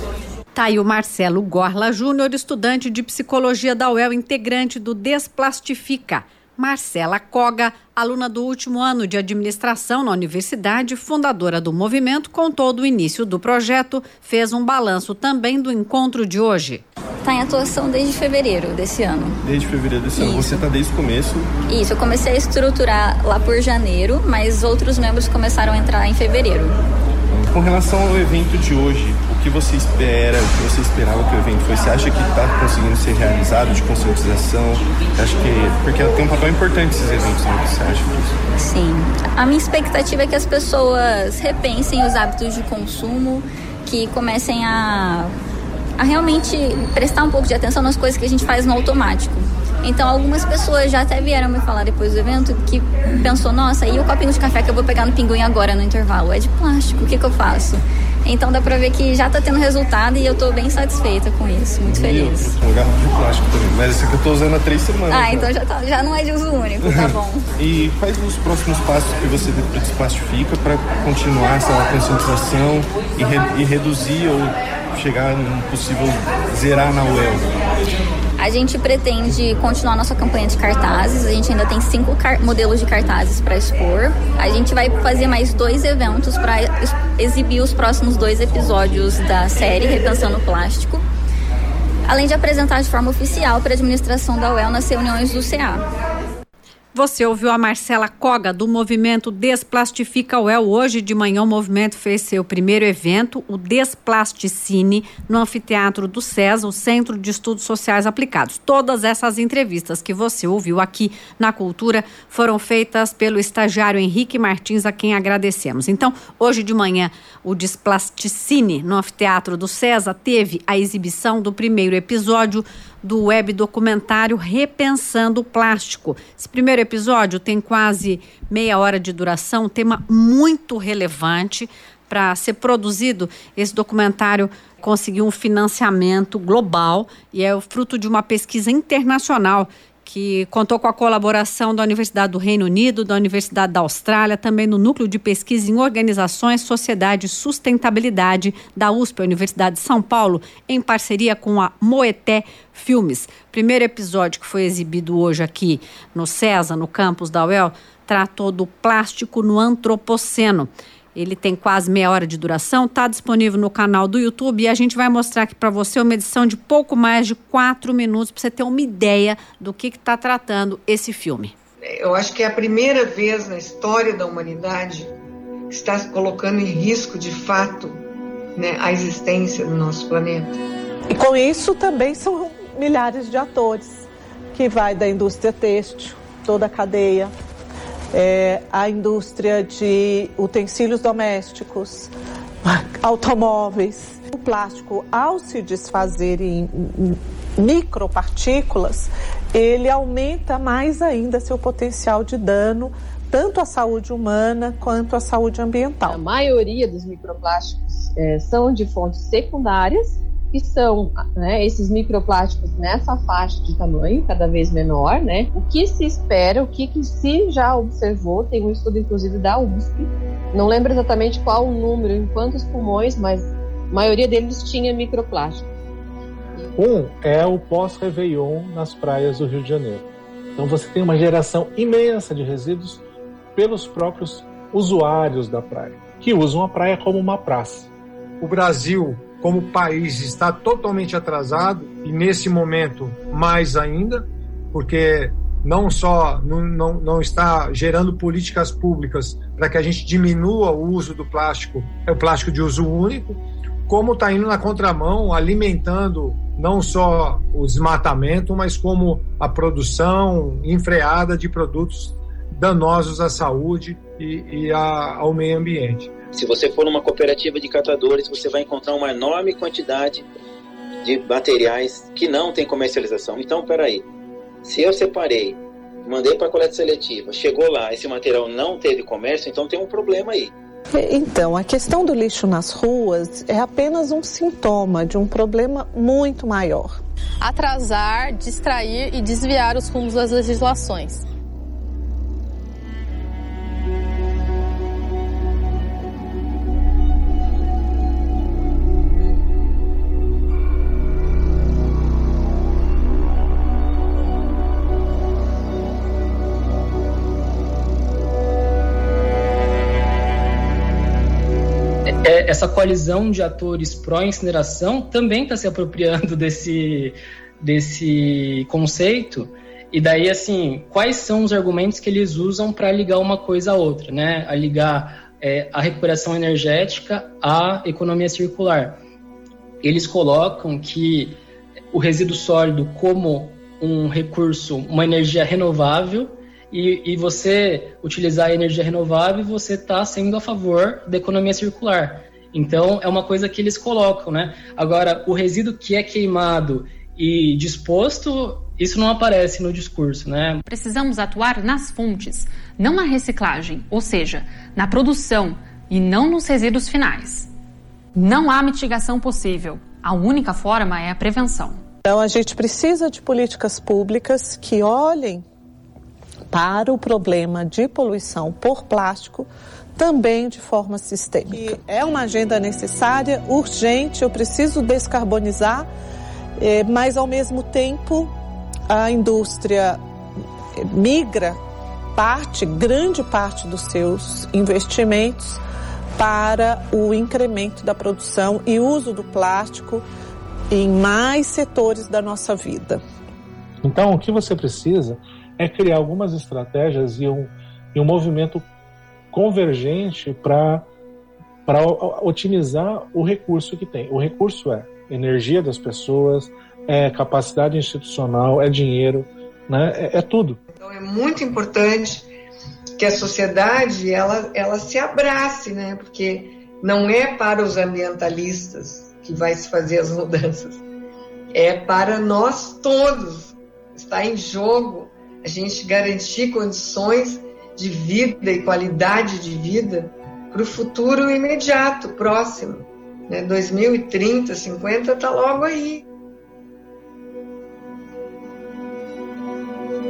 Tá aí o Marcelo Gorla Júnior, estudante de psicologia da U E L, integrante do Desplastifica. Marcela Coga, aluna do último ano de administração na universidade, fundadora do movimento, contou do início do projeto, fez um balanço também do encontro de hoje. Está em atuação desde fevereiro desse ano. Desde fevereiro desse Isso. ano. Você está desde o começo? Isso, eu comecei a estruturar lá por janeiro, mas outros membros começaram a entrar em fevereiro. Com relação ao evento de hoje, o que você espera, o que você esperava que o evento fosse? Você acha que está conseguindo ser realizado de conscientização? Acho que... Porque tem um papel importante esses eventos, né? O que você acha disso? Sim. A minha expectativa é que as pessoas repensem os hábitos de consumo, que comecem a... a realmente prestar um pouco de atenção nas coisas que a gente faz no automático. Então, algumas pessoas já até vieram me falar depois do evento que pensou, nossa, e o copinho de café que eu vou pegar no Pinguim agora no intervalo? É de plástico, o que que eu faço? Então, dá pra ver que já tá tendo resultado e eu tô bem satisfeita com isso, muito feliz. Um garrafa de plástico também, mas esse aqui eu tô usando há três semanas. Ah, então já, tá, já não é de uso único, tá bom. E quais os próximos passos que você desplastifica para continuar essa conscientização e, re, e reduzir ou chegar num possível zerar na U E L? A gente pretende continuar nossa campanha de cartazes. A gente ainda tem cinco car- modelos de cartazes para expor. A gente vai fazer mais dois eventos para ex- exibir os próximos dois episódios da série Repensando o Plástico, além de apresentar de forma oficial para a administração da U E L nas reuniões do C A. Você ouviu a Marcela Coga, do movimento Desplastifica U E L. Hoje de manhã o movimento fez seu primeiro evento, o Desplasticine, no Anfiteatro do SESA, o Centro de Estudos Sociais Aplicados. Todas essas entrevistas que você ouviu aqui na Cultura foram feitas pelo estagiário Henrique Martins, a quem agradecemos. Então, hoje de manhã, o Desplasticine, no Anfiteatro do SESA, teve a exibição do primeiro episódio do web documentário Repensando o Plástico. Esse primeiro episódio tem quase meia hora de duração, um tema muito relevante. Para ser produzido, esse documentário conseguiu um financiamento global e é o fruto de uma pesquisa internacional que contou com a colaboração da Universidade do Reino Unido, da Universidade da Austrália, também no Núcleo de Pesquisa em Organizações, Sociedade e Sustentabilidade da U S P, a Universidade de São Paulo, em parceria com a Moeté Filmes. Primeiro episódio que foi exibido hoje aqui no César, no campus da U E L, tratou do plástico no antropoceno. Ele tem quase meia hora de duração, está disponível no canal do YouTube e a gente vai mostrar aqui para você uma edição de pouco mais de quatro minutos para você ter uma ideia do que está tratando esse filme. Eu acho que é a primeira vez na história da humanidade que está se colocando em risco, de fato, né, a existência do nosso planeta. E com isso também são milhares de atores, que vai da indústria têxtil, toda a cadeia, É, a indústria de utensílios domésticos, automóveis. O plástico, ao se desfazer em micropartículas, ele aumenta mais ainda seu potencial de dano, tanto à saúde humana quanto à saúde ambiental. A maioria dos microplásticos é, são de fontes secundárias, que são, né, esses microplásticos nessa faixa de tamanho, cada vez menor, né? O que se espera, o que, que se já observou, tem um estudo inclusive da U S P, não lembro exatamente qual o número, em quantos pulmões, mas a maioria deles tinha microplástico. Um é o pós-Réveillon nas praias do Rio de Janeiro. Então você tem uma geração imensa de resíduos pelos próprios usuários da praia, que usam a praia como uma praça. O Brasil, como país, está totalmente atrasado, e nesse momento mais ainda, porque não só não, não, não está gerando políticas públicas para que a gente diminua o uso do plástico, é o plástico de uso único, como está indo na contramão, alimentando não só o desmatamento, mas como a produção enfreada de produtos danosos à saúde e, e a, ao meio ambiente. Se você for numa cooperativa de catadores, você vai encontrar uma enorme quantidade de materiais que não tem comercialização. Então, peraí, se eu separei, mandei para a coleta seletiva, chegou lá, esse material não teve comércio, então tem um problema aí. Então, a questão do lixo nas ruas é apenas um sintoma de um problema muito maior. Atrasar, distrair e desviar os rumos das legislações. Essa coalizão de atores pró-incineração também está se apropriando desse, desse conceito. E daí, assim, quais são os argumentos que eles usam para ligar uma coisa à outra, né? A ligar é, a recuperação energética à economia circular. Eles colocam que o resíduo sólido como um recurso, uma energia renovável, e, e você utilizar a energia renovável, você está sendo a favor da economia circular. Então, é uma coisa que eles colocam, né? Agora, o resíduo que é queimado e disposto, isso não aparece no discurso, né? Precisamos atuar nas fontes, não na reciclagem, ou seja, na produção e não nos resíduos finais. Não há mitigação possível. A única forma é a prevenção. Então, a gente precisa de políticas públicas que olhem para o problema de poluição por plástico também de forma sistêmica. E é uma agenda necessária, urgente, eu preciso descarbonizar, eh, mas ao mesmo tempo a indústria migra parte, grande parte dos seus investimentos para o incremento da produção e uso do plástico em mais setores da nossa vida. Então, o que você precisa é criar algumas estratégias e um, e um movimento convergente para para otimizar o recurso que tem. O recurso é energia das pessoas, é capacidade institucional, é dinheiro, né? é, é tudo. Então é muito importante que a sociedade ela, ela se abrace, né? Porque não é para os ambientalistas que vai se fazer as mudanças, é para nós todos. Está em jogo a gente garantir condições de vida e qualidade de vida para o futuro imediato, próximo. Né? dois mil e trinta, cinquenta está logo aí.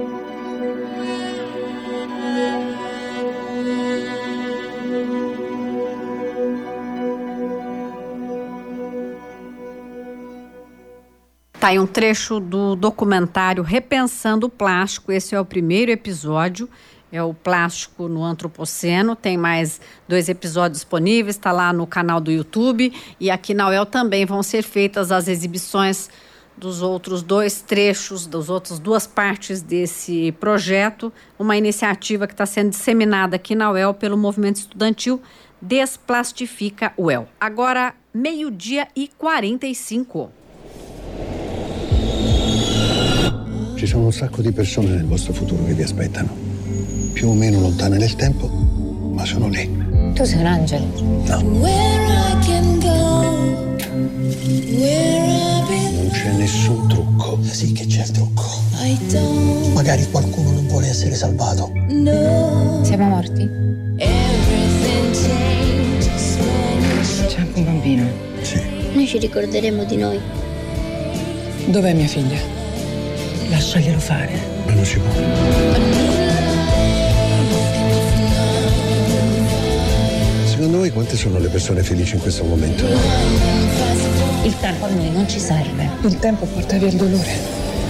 Tá aí um trecho do documentário Repensando o Plástico. Esse é o primeiro episódio, é o Plástico no Antropoceno. Tem mais dois episódios disponíveis, está lá no canal do YouTube. E aqui na U E L também vão ser feitas as exibições dos outros dois trechos, das outras duas partes desse projeto. Uma iniciativa que está sendo disseminada aqui na U E L pelo movimento estudantil Desplastifica U E L. Agora, meio-dia e quarenta e cinco. Ci sono un sacco di persone nel vostro futuro che vi aspettano. Più o meno lontane nel tempo, ma sono lì. Tu sei un angelo. No. Non c'è nessun trucco. Sì che c'è il trucco. Magari qualcuno non vuole essere salvato. Siamo morti? C'è anche un bambino. Sì. Noi ci ricorderemo di noi. Dov'è mia figlia? Lasciaglielo fare. Ma non si può. Secondo voi quante sono le persone felici in questo momento? Il tempo a noi non ci serve. Il tempo porta via il dolore.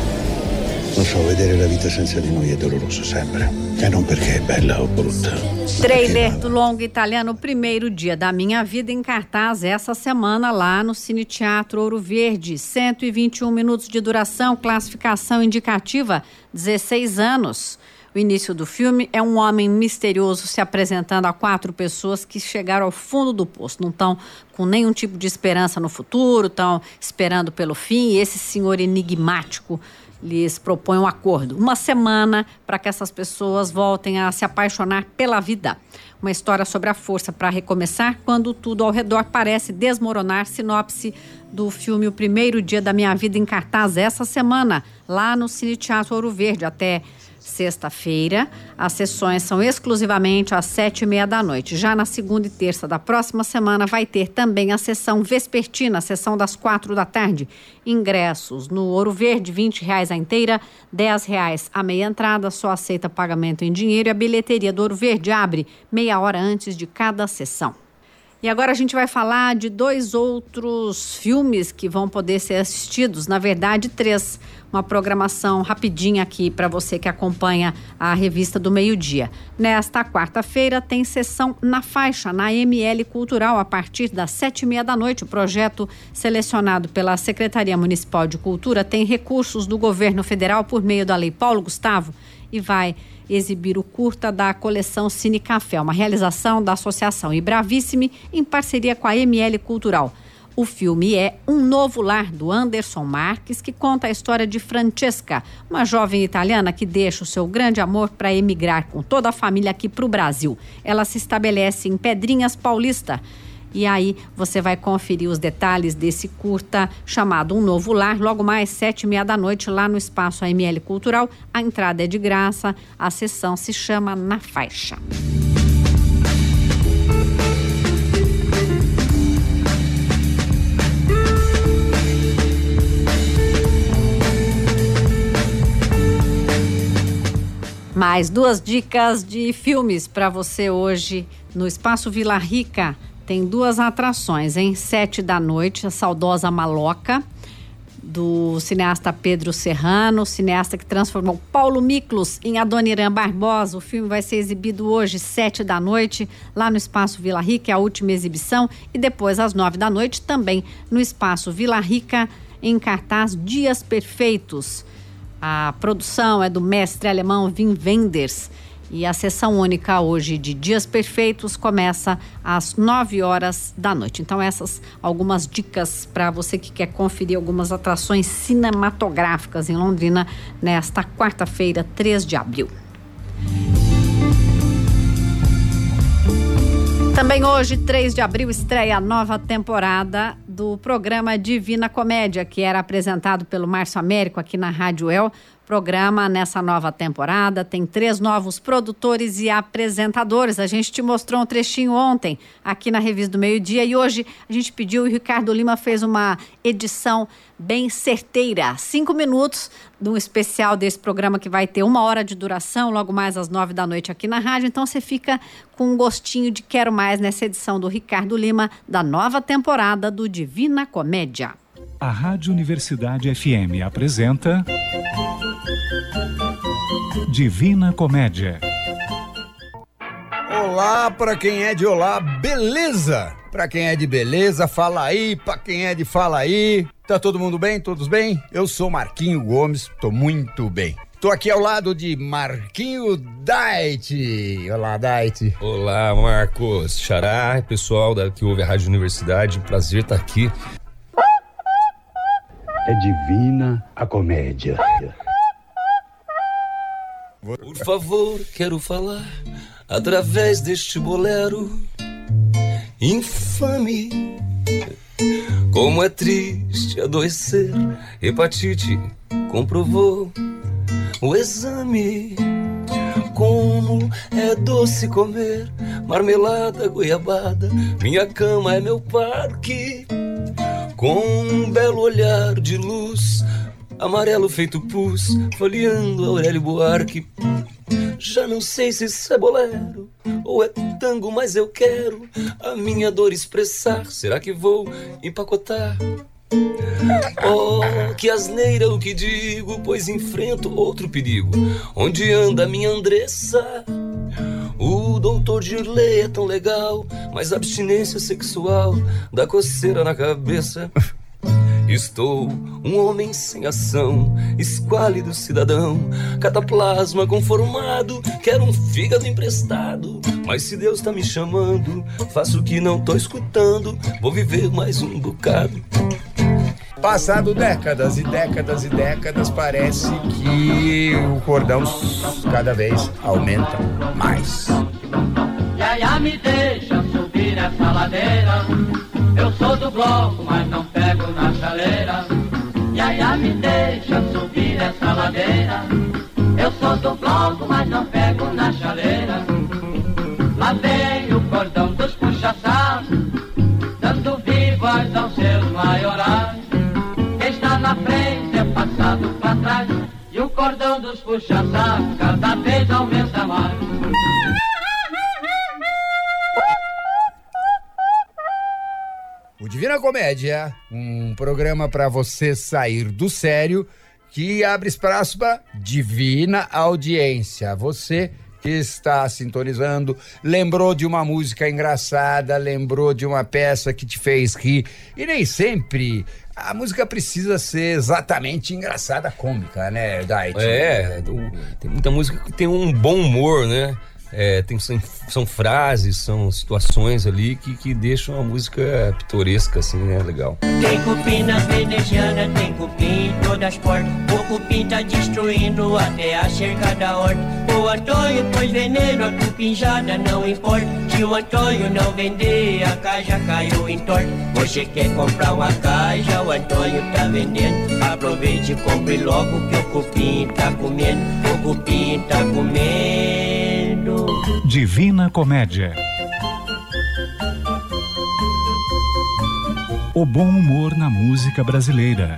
Lo so, vedere la vita senza di noi è doloroso sempre. E non perché è bella o brutta. Trailer do longa italiano Primeiro Dia da Minha Vida em cartaz essa semana lá no Cine Teatro Ouro Verde. cento e vinte e um minutos de duração, classificação indicativa dezesseis anos. O início do filme é um homem misterioso se apresentando a quatro pessoas que chegaram ao fundo do poço. Não estão com nenhum tipo de esperança no futuro, estão esperando pelo fim. E esse senhor enigmático lhes propõe um acordo. Uma semana para que essas pessoas voltem a se apaixonar pela vida. Uma história sobre a força para recomeçar quando tudo ao redor parece desmoronar. Sinopse do filme O Primeiro Dia da Minha Vida em cartaz essa semana, lá no Cine Teatro Ouro Verde, até sexta-feira. As sessões são exclusivamente às sete e meia da noite. Já na segunda e terça da próxima semana vai ter também a sessão vespertina, a sessão das quatro da tarde. Ingressos no Ouro Verde, vinte reais a inteira, dez reais a meia entrada, só aceita pagamento em dinheiro e a bilheteria do Ouro Verde abre meia hora antes de cada sessão. E agora a gente vai falar de dois outros filmes que vão poder ser assistidos, na verdade três. Uma programação rapidinha aqui para você que acompanha a revista do meio-dia. Nesta quarta-feira tem sessão na faixa, na M L Cultural, a partir das sete e meia da noite. O projeto selecionado pela Secretaria Municipal de Cultura tem recursos do governo federal por meio da Lei Paulo Gustavo e vai exibir o curta da coleção Cine Café, uma realização da Associação Ibravissime em parceria com a M L Cultural. O filme é Um Novo Lar, do Anderson Marques, que conta a história de Francesca, uma jovem italiana que deixa o seu grande amor para emigrar com toda a família aqui para o Brasil. Ela se estabelece em Pedrinhas Paulista. E aí você vai conferir os detalhes desse curta chamado Um Novo Lar, logo mais sete e meia da noite, lá no Espaço A M L Cultural. A entrada é de graça, a sessão se chama Na Faixa. Mais duas dicas de filmes para você hoje no Espaço Vila Rica. Tem duas atrações, em sete da noite, a saudosa Maloca, do cineasta Pedro Serrano, cineasta que transformou Paulo Miklos em Adoniran Barbosa. O filme vai ser exibido hoje, sete da noite, lá no Espaço Vila Rica, é a última exibição. E depois, às nove da noite, também no Espaço Vila Rica, em cartaz Dias Perfeitos. A produção é do mestre alemão Wim Wenders. E a sessão única hoje de Dias Perfeitos começa às nove horas da noite. Então essas algumas dicas para você que quer conferir algumas atrações cinematográficas em Londrina nesta quarta-feira, três de abril. Também hoje, três de abril, estreia a nova temporada do programa Divina Comédia, que era apresentado pelo Márcio Américo aqui na Rádio U E L. Programa nessa nova temporada tem três novos produtores e apresentadores. A gente te mostrou um trechinho ontem aqui na Revista do Meio-Dia e hoje a gente pediu e o Ricardo Lima fez uma edição bem certeira. Cinco minutos de um especial desse programa que vai ter uma hora de duração, logo mais às nove da noite aqui na rádio. Então você fica com um gostinho de quero mais nessa edição do Ricardo Lima da nova temporada do Divina Comédia. A Rádio Universidade F M apresenta Divina Comédia. Olá para quem é de olá, beleza? Para quem é de beleza, fala aí. Para quem é de fala aí. Tá todo mundo bem? Todos bem? Eu sou Marquinho Gomes, tô muito bem. Tô aqui ao lado de Marquinho Dait. Olá, Dait. Olá, Marcos. Xará, pessoal da, que ouve a Rádio Universidade, prazer estar aqui. É divina a comédia. Por favor, quero falar através deste bolero infame. Como é triste adoecer, hepatite comprovou o exame. Como é doce comer marmelada, goiabada, minha cama é meu parque. Com um belo olhar de luz, amarelo feito pus, folheando Aurélio Buarque. Já não sei se isso é bolero ou é tango, mas eu quero a minha dor expressar. Será que vou empacotar? Oh, que asneira o que digo, pois enfrento outro perigo. Onde anda minha Andressa? O doutor Dirley é tão legal, mas a abstinência sexual dá coceira na cabeça. Estou um homem sem ação, esquálido cidadão, cataplasma conformado, quero um fígado emprestado. Mas se Deus tá me chamando, faço o que não tô escutando, vou viver mais um bocado. Passado décadas e décadas e décadas, parece que o cordão cada vez aumenta mais. Iaia, me deixa subir essa ladeira. Eu sou do bloco, mas não pego na chaleira. Iaia, me deixa subir essa ladeira. Eu sou do bloco, mas não pego na chaleira. Lá vem o cordão dos puxa-sacos, dando vivas aos seus maiorais. Quem está na frente é passado pra trás, e o cordão dos puxa-sacos cada vez aumenta mais. O Divina Comédia, um programa para você sair do sério, que abre espaço para divina audiência. Você que está sintonizando, lembrou de uma música engraçada, lembrou de uma peça que te fez rir, e nem sempre a música precisa ser exatamente engraçada, cômica, né, Dait? É, tem muita música que tem um bom humor, né? É, tem, são, são frases, são situações ali que, que deixam a música pitoresca, assim, né? Legal. Tem cupim na veneziana, tem cupim em todas as portas. O cupim tá destruindo até a cerca da horta. O Antônio pôs veneno, a cupinjada não importa. Se o Antônio não vender, a caixa caiu em torta. Você quer comprar uma caixa, o Antônio tá vendendo. Aproveite e compre logo que o cupim tá comendo. O cupim tá comendo. Divina Comédia. O bom humor na música brasileira.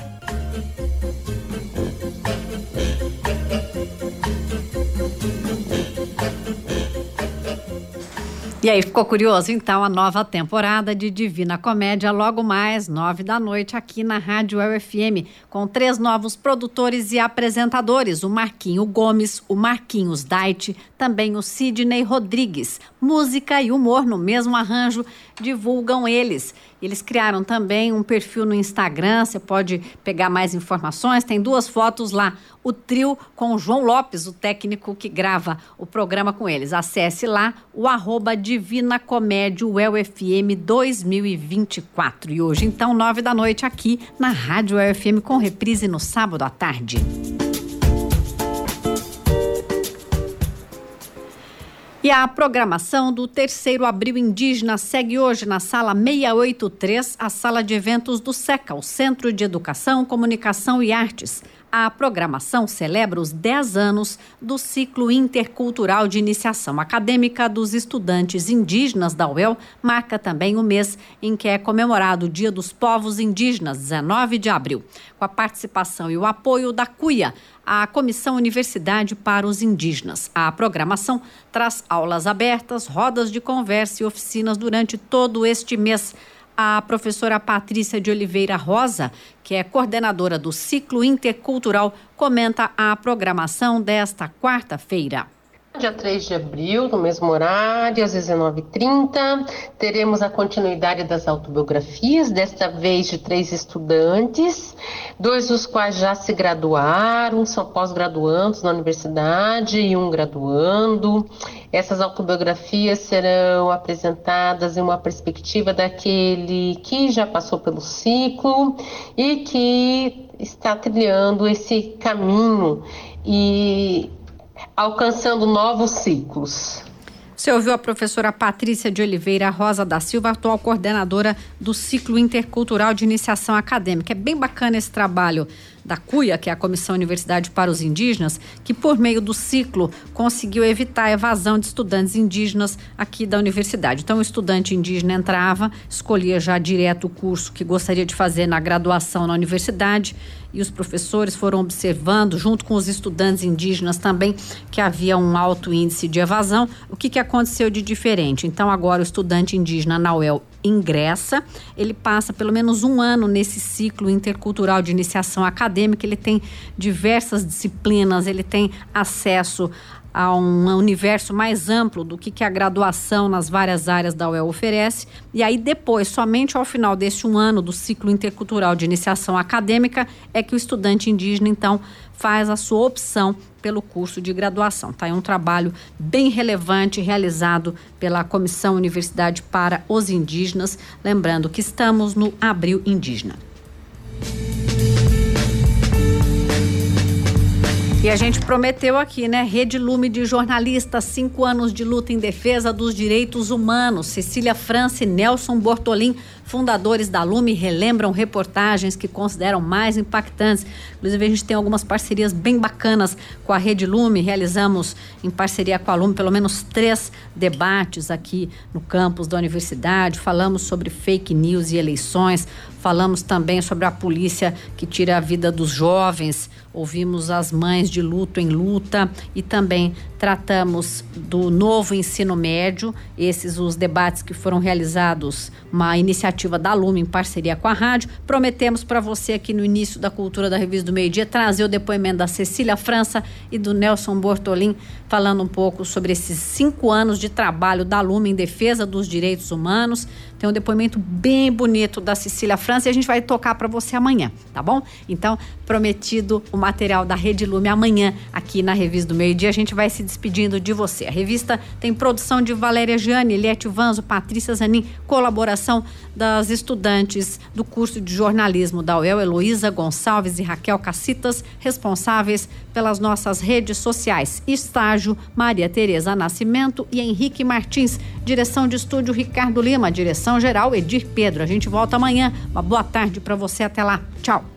E aí, ficou curioso? Então, a nova temporada de Divina Comédia, logo mais, nove da noite, aqui na Rádio U F M, com três novos produtores e apresentadores, o Marquinho Gomes, o Marquinhos Dait, também o Sidney Rodrigues. Música e humor no mesmo arranjo, divulgam eles. Eles criaram também um perfil no Instagram, você pode pegar mais informações, tem duas fotos lá, o trio com o João Lopes, o técnico que grava o programa com eles. Acesse lá o arroba Divina Comédia U F M dois mil e vinte e quatro. E hoje, então, nove da noite, aqui na Rádio U F M, com reprise no sábado à tarde. E a programação do terceiro Abril Indígena segue hoje na sala seiscentos e oitenta e três, a sala de eventos do SECA, o Centro de Educação, Comunicação e Artes. A programação celebra os dez anos do ciclo intercultural de iniciação acadêmica dos estudantes indígenas da U E L, marca também o mês em que é comemorado o Dia dos Povos Indígenas, dezenove de abril, com a participação e o apoio da CUIA, a Comissão Universidade para os Indígenas. A programação traz aulas abertas, rodas de conversa e oficinas durante todo este mês. a professora Patrícia de Oliveira Rosa, que é coordenadora do Ciclo Intercultural, comenta a programação desta quarta-feira. Dia três de abril, no mesmo horário, às dezenove e trinta, teremos a continuidade das autobiografias, desta vez de três estudantes, dois dos quais já se graduaram, são pós-graduandos na universidade e um graduando. Essas autobiografias serão apresentadas em uma perspectiva daquele que já passou pelo ciclo e que está trilhando esse caminho e alcançando novos ciclos. Você ouviu a professora Patrícia de Oliveira Rosa da Silva, atual coordenadora do Ciclo Intercultural de Iniciação Acadêmica. É bem bacana esse trabalho da CUIA, que é a Comissão Universidade para os Indígenas, que por meio do ciclo conseguiu evitar a evasão de estudantes indígenas aqui da universidade. Então o estudante indígena entrava, escolhia já direto o curso que gostaria de fazer na graduação na universidade, e os professores foram observando, junto com os estudantes indígenas também, que havia um alto índice de evasão. O que, que aconteceu de diferente? Então agora o estudante indígena na U E L ingressa, ele passa pelo menos um ano nesse ciclo intercultural de iniciação acadêmica, ele tem diversas disciplinas, ele tem acesso a um universo mais amplo do que, que a graduação nas várias áreas da U E L oferece, e aí depois, somente ao final deste um ano do ciclo intercultural de iniciação acadêmica, é que o estudante indígena, então, faz a sua opção pelo curso de graduação. Tá? É um trabalho bem relevante realizado pela Comissão Universidade para os Indígenas, lembrando que estamos no Abril Indígena. E a gente prometeu aqui, né? Rede Lume de jornalistas, cinco anos de luta em defesa dos direitos humanos. Cecília França e Nelson Bortolin, fundadores da Lume, relembram reportagens que consideram mais impactantes. Inclusive, a gente tem algumas parcerias bem bacanas com a Rede Lume. Realizamos, em parceria com a Lume, pelo menos três debates aqui no campus da universidade. Falamos sobre fake news e eleições. Falamos também sobre a polícia que tira a vida dos jovens. Ouvimos as mães de luto em luta e também tratamos do novo ensino médio. Esses os debates que foram realizados, uma iniciativa da Lume em parceria com a rádio. Prometemos para você aqui no início da Cultura da Revista do Meio Dia trazer o depoimento da Cecília França e do Nelson Bortolin, falando um pouco sobre esses cinco anos de trabalho da Lume em defesa dos direitos humanos. Tem um depoimento bem bonito da Cecília França e a gente vai tocar para você amanhã, tá bom? Então, prometido o material da Rede Lume amanhã aqui na Revista do Meio Dia. A gente vai se despedindo de você. A revista tem produção de Valéria Gianni, Eliette Vanzo, Patrícia Zanin, colaboração das estudantes do curso de jornalismo da U E L, Heloísa Gonçalves e Raquel Cacitas, responsáveis pelas nossas redes sociais. Estágio, Maria Tereza Nascimento e Henrique Martins. Direção de estúdio, Ricardo Lima. Direção geral, Edir Pedro. A gente volta amanhã. Uma boa tarde para você. Até lá. Tchau.